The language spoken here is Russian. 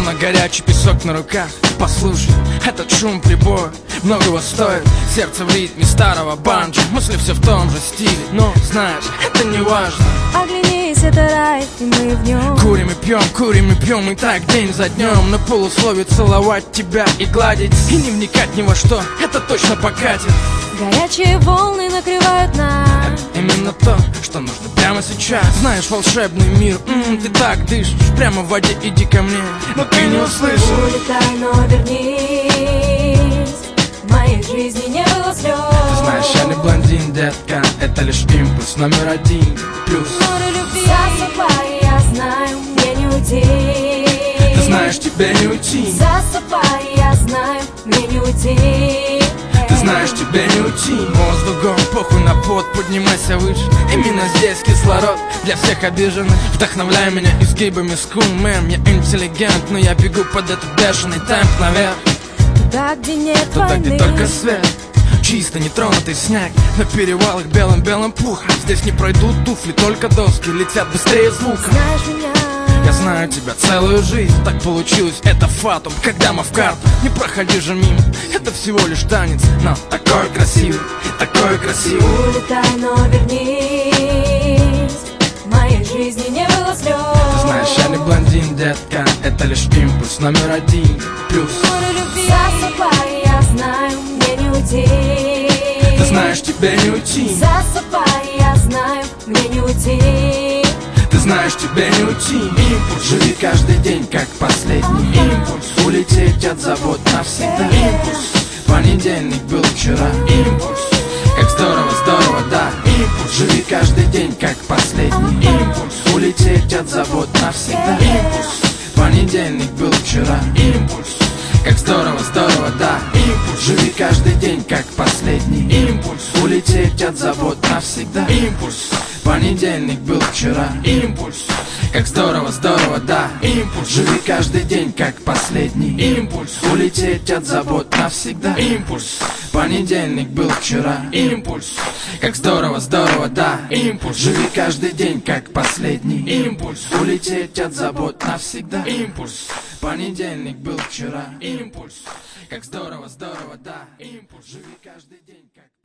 словно горячий песок на руках. Послушай, этот шум прибоя многого стоит. Сердце в ритме старого банджо, мысли все в том же стиле. Но знаешь, это не важно. Оглянись, это рай, и мы в нем. Курим и пьем, и так день за днем. На полусловие целовать тебя и гладить, и не вникать ни во что, это точно покатит. Горячие волны накрывают нас. Именно то, что нужно прямо сейчас. Знаешь, волшебный мир, ты так дышишь. Прямо в воде иди ко мне, но ты не услышишь. Улетай, но вернись. В моей жизни не было слез. Ты знаешь, я не блондин, детка. Это лишь импульс номер один. Плюс Море любви. Засыпай, я знаю, мне не уйти. ты знаешь, тебе не уйти. Засыпай, я знаю, мне не уйти. Ты знаешь, тебе не уйти. Воздухом, похуй на пот, поднимайся выше. Именно здесь кислород для всех обиженных. Вдохновляй меня изгибами скулмен. Я интеллигент, но я бегу под этот бешеный темп наверх. Туда, где нет Туда, войны. где только свет, чисто нетронутый снег. На перевалах белым-белым пухом. Здесь не пройдут туфли, только доски летят быстрее звука. Знаешь меня. Я знаю тебя целую жизнь. Так получилось, это фатум. Когда мы в карту, не проходи же мимо. Это всего лишь танец, но такой красивый, такой красивый. Улетай, но вернись. В моей жизни не было слез. Ты знаешь, я не блондин, детка. Это лишь импульс номер один. Плюс Море любви. Засыпай, я знаю, мне не уйти. ты знаешь, тебе не уйти. Засыпай, я знаю, мне не уйти. Ты знаешь, тебе не уйти. Импульс, живи каждый день как последний. Импульс, улететь от забот навсегда. Импульс, понедельник был вчера. Импульс, как здорово, здорово, да. Импульс, живи каждый день как последний. Импульс, улететь от забот навсегда. Импульс, понедельник был вчера. Импульс, как здорово, здорово, да. Импульс, живи каждый день как последний. Импульс, улететь от забот навсегда. Импульс, понедельник был вчера. Импульс, как здорово, здорово, да. Импульс, живи каждый день как последний. Импульс, улететь от забот навсегда. Импульс, понедельник был вчера. Импульс, как здорово, здорово, да. Импульс, живи каждый день как последний. Импульс, улететь от забот навсегда. Импульс, понедельник был вчера. Импульс, как здорово, здорово, да. Импульс, живи каждый день как